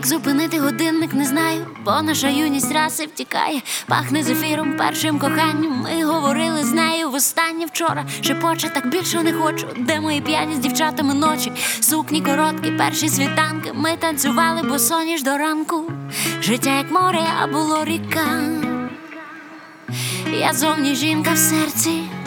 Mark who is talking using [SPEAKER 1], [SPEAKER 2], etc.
[SPEAKER 1] зупинити годинник, не знаю, бо наша юність раси втікає. Пахне зефіром, першим коханням. Ми говорили з нею востаннє вчора. Шепоче, так більше не хочу. Де мої п'яні з дівчатами ночі? Сукні короткі, перші світанки. Ми танцювали босоніж до ранку. Життя як море, а було ріка. Я зовні жінка в серці.